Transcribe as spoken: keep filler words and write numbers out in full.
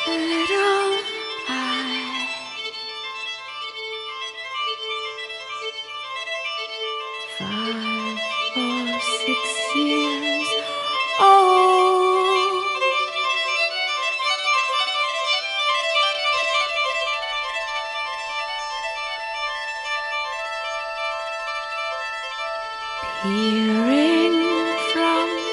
little eye. Five or six years old. Peering from